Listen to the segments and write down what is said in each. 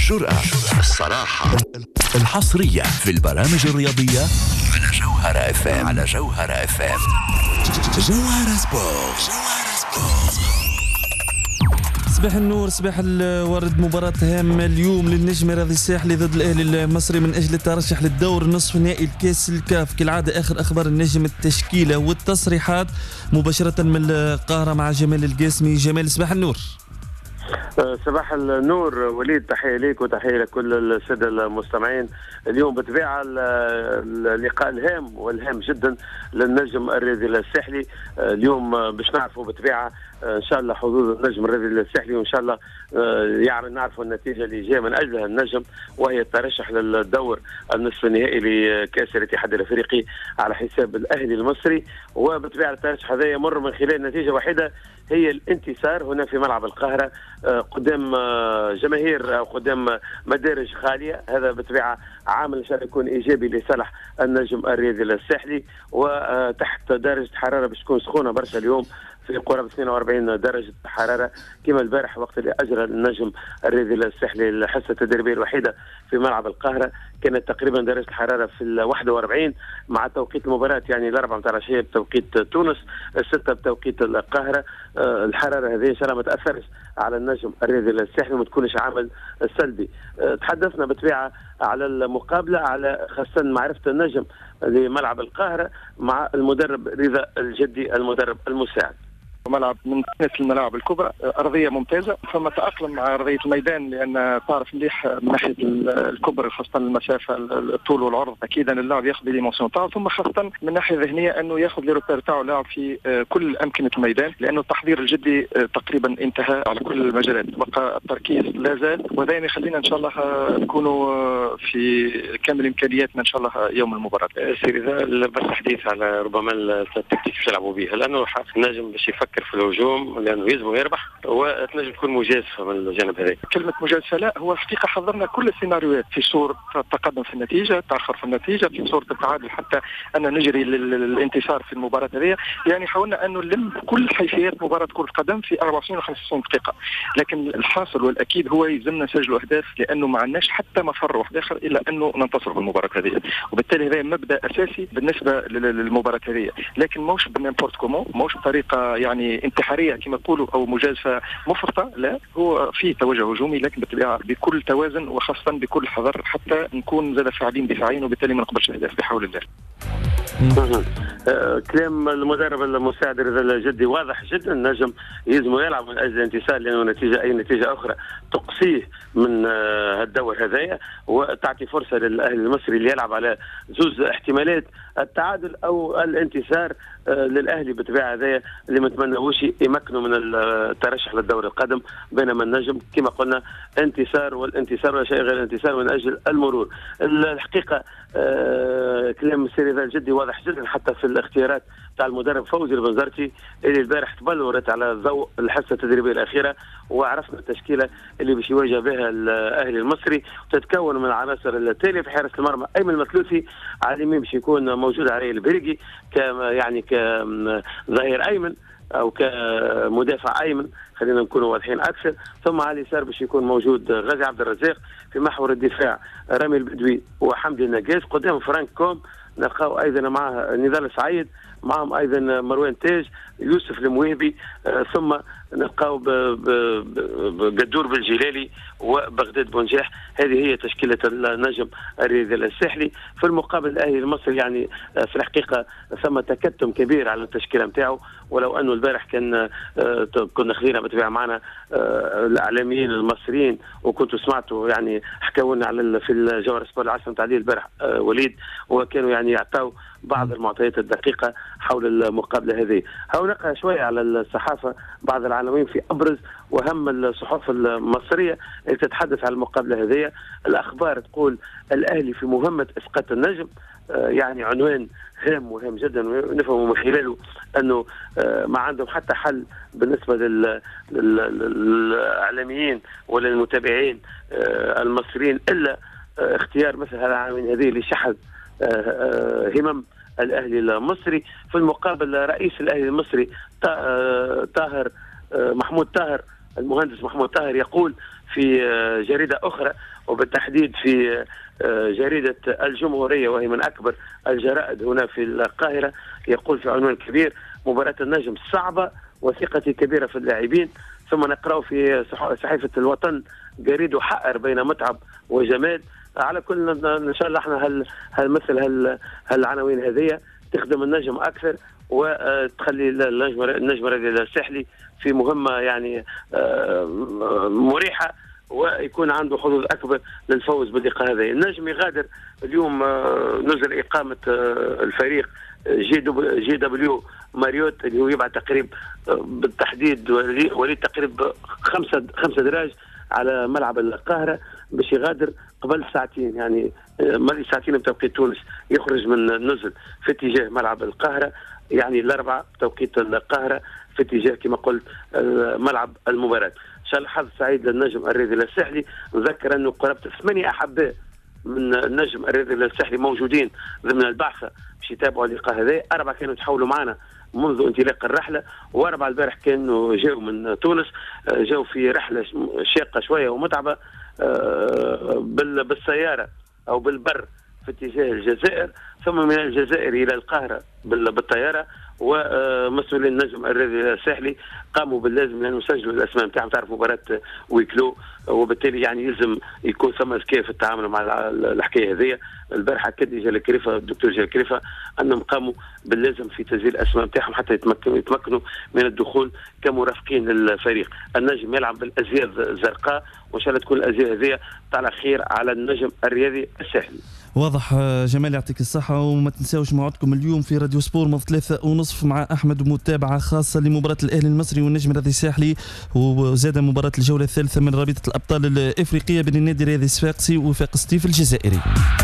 الجرأة، الصراحة، الحصرية في البرامج الرياضية على جوهرة FM. على جوهرة FM. جوهرة سبورت. صباح النور، صباح الورد. مباراة هامة اليوم للنجم الرياضي الساحلي ضد الأهلي المصري من أجل الترشح للدور نصف نهائي الكاس الكاف. كالعادة آخر أخبار النجم، التشكيلة والتصريحات مباشرة من القاهرة مع جمال القاسمي. جمال، صباح النور. صباح النور وليد، تحية ليك وتحية لكل السادة المستمعين. اليوم بطبيعة اللقاء الهام والهام جدا للنجم الرياضي الساحلي. اليوم باش نعرفوا بطبيعة ان شاء الله حظوظ النجم الرياضي الساحلي، وان شاء الله يعني نعرفوا النتيجة اللي جاء من اجلها النجم، وهي الترشح للدور النصف النهائي لكأس الاتحاد الافريقي على حساب الاهلي المصري. وبطبيعة الترشح هذا يمر من خلال نتيجة واحدة، هي الانتصار هنا في ملعب القاهرة قدام جماهير أو قدام مدارج خالية. هذا بطبيعة عامل إن شاء الله يكون إيجابي لصالح النجم الرياضي الساحلي. وتحت درجة حرارة باش تكون سخونة برشا اليوم، في قرابة 42 درجة حرارة كما البارح وقت اللي أجرى النجم الرياضي الساحلي الحصة التدريبية الوحيدة في ملعب القاهرة. كانت تقريبا درجة الحرارة في 41 مع توقيت المباراة، يعني 4 متاع العشية بتوقيت تونس، 6 بتوقيت القاهرة. الحرارة هذه إن شاء الله ما تأثرش على النجم الرياضي الساحلي وما تكونش عامل سلبي. تحدثنا بطبيعة على المقابلة، على خاصة معرفة النجم لملعب القاهرة مع المدرب رضا الجدي المدرب المساعد. ملعب من الملاعب الكبرى، أرضية ممتازة، ثم تأقلم مع أرضية الميدان لأن تعرف مليح من ناحية الكبر، خاصة المسافة الطول والعرض. أكيد أن اللاعب ياخذ ديمونسيون تاعه، ثم خاصة من ناحية ذهنية أنه ياخذ ليروبير تاعه لاعب في كل أمكنة الميدان، لأنه التحضير الجدي تقريبا انتهى على كل المجالات، بقى التركيز لا زال، وذا يخلينا إن شاء الله نكونوا في كامل إمكانياتنا إن شاء الله يوم المباراة. سير إذا بس حديث على ربما التكتيك باش يلعبوا بها، لأنه النجم باش يفكر في الهجوم لانه يلزم يربح، وتنجم تكون مجازفه من الجانب هذا. كلمه مجازفه لا، هو حقيقه حضرنا كل السيناريوهات في صوره التقدم في النتيجه، تاخر في النتيجه، في صوره التعادل، حتى ان نجري للانتصار في المباراه هذه. يعني حاولنا انه نلم كل حيثيات مباراه كره القدم في 24 و 25 دقيقه، لكن الحاصل والاكيد هو يلزمنا نسجلوا اهداف، لانه ما عندناش حتى مفر واحد اخر الا انه ننتصر في المباراه هذه، وبالتالي هذا مبدا اساسي بالنسبه للمباراه هذه. لكن موش بنيمبورت كومون، موش بطريقه يعني انتحاريه كما يقولوا او مجازفه مفرطه، لا، هو في توجه هجومي لكن بالطبيعه بكل توازن وخاصه بكل حذر، حتى نكون زاد فاعلين دفاعيا وبالتالي ما نقبلش الاهداف بحول الله. كلام المدرب المساعد رضا الجدي واضح جدا. النجم يلزم يلعب من اجل الانتصار، لانه اي نتيجه اخرى تقصيه من الدور هذايا، وتعطي فرصه للاهلي المصري اللي يلعب على زوز احتمالات، التعادل او الانتصار للاهلي بطبيعه هذايا اللي ما نتمناوش يمكنوا من الترشح للدور القادم. بينما النجم كما قلنا انتصار، والانتصار ولا شيء غير الانتصار من اجل المرور. الحقيقه كلام السيد رضا الجدي واضح جدا حتى في الاختيارات تاع المدرب فوزي البنزرتي اللي البارح تبلورت على ضوء الحصه التدريبيه الاخيره، وعرفنا التشكيله اللي باش يواجه بها الاهلي المصري، تتكون من العناصر التاليه: في حارس المرمى ايمن المثلوثي، على اليمين باش يكون موجود علي البريقي يعني كظهير ايمن او كمدافع ايمن، خلينا نكونوا واضحين اكثر. ثم على اليسار باش يكون موجود غازي عبد الرزاق، في محور الدفاع رامي البدوي وحمدي النقاش، قدام فرانك كوم نلقاو ايضا معه نضال سعيد، معهم ايضا مروان تاج، يوسف الموهبي، ثم نلقاو بقدور بالجلالي وبغداد بونجاح. هذه هي تشكيله النجم الرياضي الساحلي. في المقابل الاهلي المصري يعني في الحقيقه ثم تكتم كبير على التشكيله نتاعو، ولو انه البارح كنا خلينا بطبيعه معنا الاعلاميين المصريين، وكنتوا سمعتوا يعني حكوا لنا على في الجوهر سبورت العاصمه تعديل البارح وليد، وكانوا يعني يعطوا بعض المعطيات الدقيقه حول المقابله هذه. هاو نقرا شويه على الصحافه بعض العناوين في ابرز واهم الصحف المصريه اللي تتحدث عن المقابله هذه. الاخبار تقول الاهلي في مهمه اسقاط النجم، يعني عنوان هام وهام جدا، ونفهم من خلاله انه ما عندهم حتى حل بالنسبه للاعلاميين ولا المتابعين المصريين الا اختيار مثل هذه العناوين هذه لشحذ همم الاهلي المصري. في المقابل رئيس الاهلي المصري محمود طاهر المهندس محمود طاهر يقول في جريدة أخرى، وبالتحديد في جريدة الجمهورية وهي من أكبر الجرائد هنا في القاهرة، يقول في عنوان كبير: مباراة النجم صعبة وثقتي كبيرة في اللاعبين. ثم نقرأ في صحيفة الوطن: جريد حائر بين متعب وجمال. على كل إن شاء الله احنا مثل هالعناوين هذه تخدم النجم أكثر وتخلي النجم الساحلي في مهمة يعني مريحة، ويكون عنده حظوظ أكبر للفوز باللقاء هذا. النجم يغادر اليوم نزل إقامة الفريق جي دبليو ماريوت اللي هو يبعد تقريب بالتحديد وليد تقريب 5 دراج على ملعب القاهرة باش يغادر قبل ساعتين، يعني مالي ساعتين بتوقيت تونس، يخرج من النزل في اتجاه ملعب القاهرة، يعني الأربعة بتوقيت القاهرة في اتجاه كما قلت ملعب المباراة. إن شاء الله حظ سعيد للنجم الرياضي الساحلي. نذكر أنه قرابة 8 أحباء من النجم الرياضي الساحلي موجودين ضمن البعثة باش يتابعوا اللقاء هذا. 4 كانوا يتحولوا معنا منذ انطلاق الرحلة، و4 البارح كانوا جاوا من تونس، جاوا في رحلة شاقة شوية ومتعبة بالسيارة أو بالبر في اتجاه الجزائر، ثم من الجزائر إلى القاهرة بالطيارة. ومسؤولين النجم الرياضي الساحلي قاموا باللازم لأنه سجلوا الأسماء نتاعهم. تعرف مباراة ويكلو، وبالتالي يعني يلزم يكون ثم اذكياء في التعامل مع الحكاية هذه. البارحة أكد الدكتور جلال كريفة أنهم قاموا باللازم في تسجيل الأسماء نتاعهم حتى يتمكنوا من الدخول كمرافقين للفريق. النجم يلعب بالأزياء الزرقاء، وإن شاء الله تكون الأزياء هذه على خير على النجم الرياضي الساحلي. واضح جمال، يعطيك الصحة. وما تنساوش موعدكم اليوم في راديو سبور من 3:30 مع أحمد، متابعة خاصة لمباراة الأهلي المصري والنجم الرياضي الساحلي، وزاد مباراة الجولة الثالثة من رابطة الأبطال الإفريقية بين النادي الرياضي الصفاقسي ووفاق سطيف الجزائري.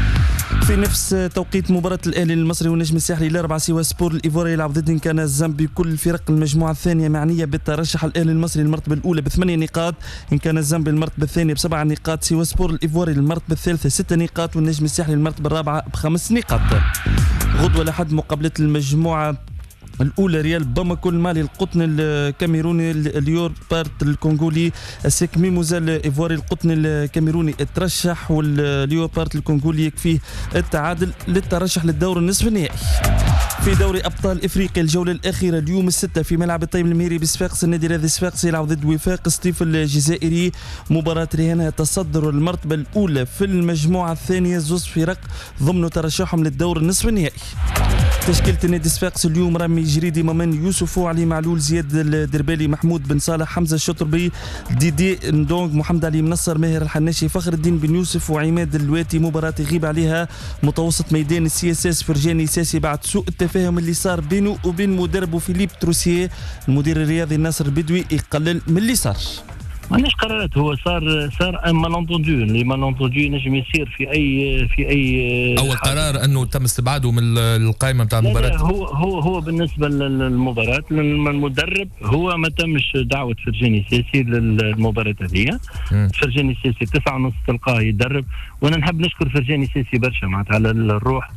في نفس توقيت مباراة الأهلي المصري والنجم الساحلي الأربعة، سوا سبور الإيفوري يلعب ضد إنكانا الزامبي. كل فرق المجموعة الثانية معنية بالترشح. الأهلي المصري المرتبة الأولى ب8 نقاط، إنكانا الزامبي المرتبة الثانية ب7 نقاط، سوا سبور الإيفوري المرتبة الثالثة 6 نقاط، والنجم الساحلي المرتبة الرابعة ب5 نقاط. غدوة لحد مقابلة المجموعة الأولى ريال باماكو المالي القطن الكاميروني اليور بارت الكونغولي السيك ميموزا الإيفواري. القطن الكاميروني الترشح والليور بارت الكونغولي يكفيه التعادل للترشح للدور النصف النهائي. في دوري أبطال إفريقيا الجولة الأخيرة اليوم الستة في ملعب الطيب الميري بصفاقس، النادي الرياضي الصفاقسي يلعب ضد وفاق سطيف الجزائري. مباراة رهانها تصدر المرتبة الأولى في المجموعة الثانية، زوز فرق ضمن ترشحهم للدور النصف النهائي. تشكيلة النادي الصفاقسي اليوم: رامي جريدي، مامان يوسف، علي معلول، زياد الدربالي، محمود بن صالح، حمزة الشطربي، ديدي ندونغ، محمد علي منصر، ماهر الحناشي، فخر الدين بن يوسف، وعماد الواتي. مباراة يغيب عليها متوسط ميدان السي اس اس فرجاني ساسي بعد سوء التفاهم اللي صار بينه وبين مدربه فيليب تروسيه. المدير الرياضي ناصر البدوي يقلل من اللي صار. ماناش قرارات، هو صار ان مالونتوندو. اللي مالونتوندو ينجم يصير في اي اول قرار انه تم استبعاده من القائمه نتاع المباراه. هو بالنسبه للمباراه المدرب هو ما تمش دعوه فرجاني ساسي للمباراه هذه. فرجاني ساسي 9:30 تلقاه يدرب، وانا نحب نشكر فرجاني ساسي برشا معناتها على الروح.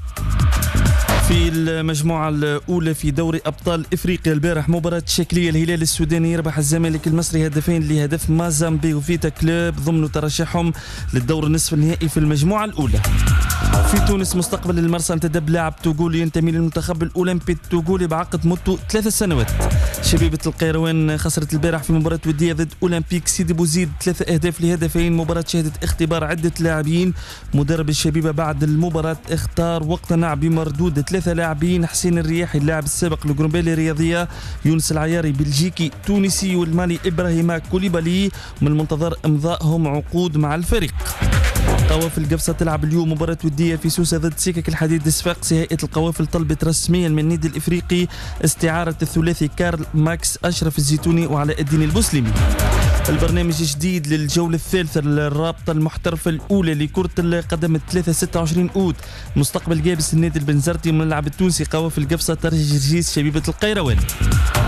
في المجموعة الأولى في دوري أبطال إفريقيا البارح مباراة شكلية، الهلال السوداني يربح الزمالك المصري 2 لهدف مازامبي وفيتا كلوب ضمن ترشحهم للدور النصف النهائي في المجموعة الأولى. في تونس مستقبل المرسى انتدب لاعب توغولي ينتمي للمنتخب الأولمبي التوغولي بعقد مدته 3 سنوات. شبيبة القيروان خسرت البارح في مباراة ودية ضد أولمبيك سيدي بوزيد 3 أهداف ل2. مباراة شهدت اختبار عدة لاعبين. مدرب الشبيبة بعد المباراة اختار واقتنع بمردود 3 لاعبين: حسين الرياحي اللاعب السابق لجرومبيلي الرياضية، يونس العياري بلجيكي تونسي، والمالي إبراهيم كوليبالي. من المنتظر امضائهم عقود مع الفريق. قوافل قفصة تلعب اليوم مباراة ودية في سوسة ضد سكك الحديد الصفاقسي. هيئة القوافل طلبت رسميا من النادي الإفريقي استعارة الثلاثي كارل ماكس أشرف الزيتوني وعلاء الدين البسلمي. البرنامج جديد للجولة الثالثة للرابطة المحترفة الأولى لكرة القدم 3/26 أوت. مستقبل جابس النادي البنزرتي من الملعب التونسي. قوافل قفصة ترجيس شبيبة القيروان.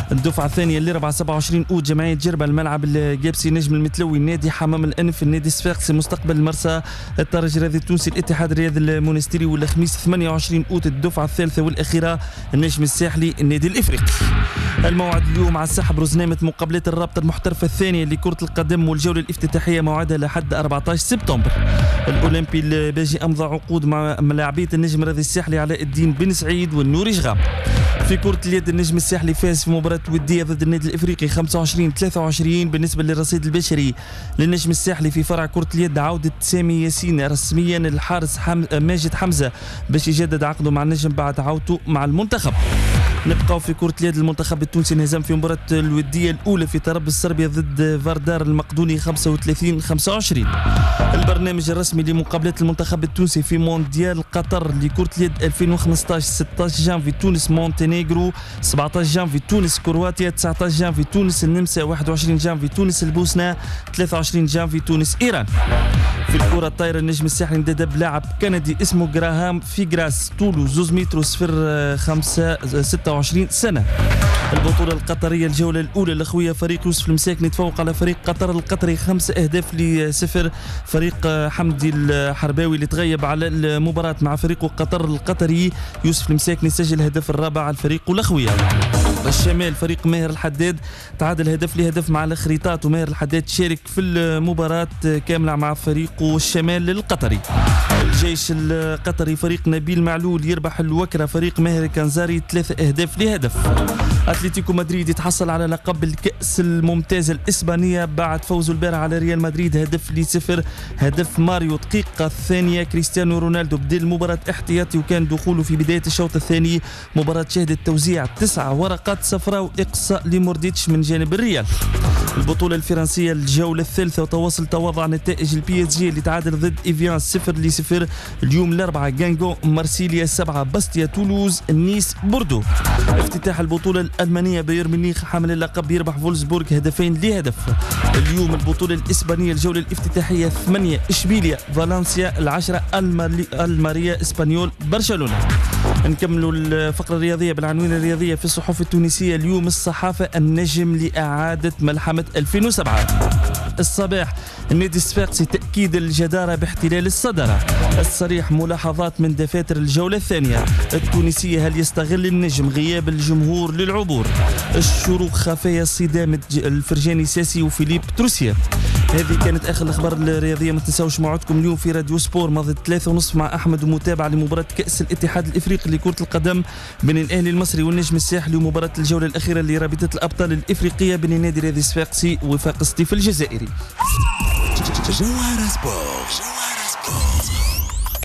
الدفعة الثانية اللي 27 أوت جمعية جربة الملعب الجابسي نجم المتلوي النادي حمام الأنف النادي الصفاقسي مستقبل المرسى الترجي الرياضي التونسي الاتحاد الرياضي المونستيري والخميس 28 أوت الدفعة الثالثة والأخيرة النجم الساحلي النادي الإفريقي. الموعد اليوم على الساحة برزنامة مقابلات الرابطة المحترفة الثانية لكرة القدم والجولة الافتتاحية موعدها لحد 14 سبتمبر. الأولمبي الباجي أمضى عقود مع لاعبية النجم الرياضي الساحلي علاء الدين بن سعيد والنوري شغام. في كرة اليد النجم الساحلي فاز في مباراة ودية ضد النادي الإفريقي 25-23. بالنسبة للرصيد البشري للنجم الساحلي في فرع كرة اليد عودة سامي ياسين رسميا الحارس ماجد حمزة باش يجدد عقده مع النجم بعد عودته مع المنتخب. نبقاو في كرة اليد المنتخب التونسي انهزم في مباراة الودية الأولى في طرابلس صربيا ضد فاردار المقدوني 35-25. البرنامج الرسمي لمقابلات المنتخب التونسي في مونديال قطر لكرة اليد 2015 16 جانفي تونس مونتينيغرو 17 جانفي تونس كرواتيا 19 جانفي تونس النمسا 21 جانفي تونس البوسنة 23 جانفي تونس إيران. في الكرة الطايرة النجم الساحلي انتدب لاعب كندي اسمه جراهام فيغراس طوله 2 متر 26 سنة. البطولة القطرية الجولة الأولى الأخوية فريق يوسف المساكني يتفوق على فريق قطر القطري 5-0. فريق حمدي الحرباوي اللي تغيب على المباراة مع فريقه قطر القطري يوسف المساكني سجل الهدف الرابع على الفريق الأخوية. الشمال فريق ماهر الحداد تعادل هدف لهدف مع الخريطات وماهر الحداد شارك في المباراة كاملة مع فريقه الشمال القطري. الجيش القطري فريق نبيل معلول يربح الوكرة فريق ماهر كنزاري 3-0. أتلتيكو مدريد يتحصل على لقب الكأس الممتازة الإسبانية بعد فوزه البارح على ريال مدريد 1-0. هدف ماريو دقيقة الثانية كريستيانو رونالدو بدأ المباراة احتياطي وكان دخوله في بداية الشوط الثاني. مباراة شهدت توزيع 9 ورقات صفراء وإقصاء لمورديتش من جانب الريال. البطولة الفرنسية الجولة الثالثة وتواصل تواضع نتائج البي اس جي اللي تعادل ضد إيفيان 0-0. اليوم الأربعاء جانجو مارسيليا 7 باستيا تولوز نيس بوردو. افتتاح البطولة الألمانية بايرن ميونخ حامل اللقب يربح فولسبورغ 2-0. اليوم البطولة الإسبانية الجولة الافتتاحية 8 إشبيليا فالنسيا 10 الماريا إسبانيول برشلونة. نكملوا الفقرة الرياضية بالعناوين الرياضية في الصحف التونسية اليوم. الصحافة النجم لإعادة ملحمة 2007. الصباح النادي الصفاقسي تأكيد الجدارة باحتلال الصدارة. الصريح ملاحظات من دفاتر الجولة الثانية. التونسية هل يستغل النجم غياب الجمهور للعبور؟ الشروق خفايا صدام الفرجاني ساسي وفيليب تروسيا. هذه كانت آخر الأخبار الرياضية. ما تنساوش موعدكم اليوم في راديو سبور ماضي 3:30 مع أحمد ومتابعة لمباراة كأس الاتحاد الإفريقي لكرة القدم بين الأهلي المصري والنجم الساحلي ومباراة الجولة الأخيرة لرابطة الأبطال الإفريقية بين النادي الرياضي الصفاقسي ووفاق سطيف الجزائري. جوهرة سبور.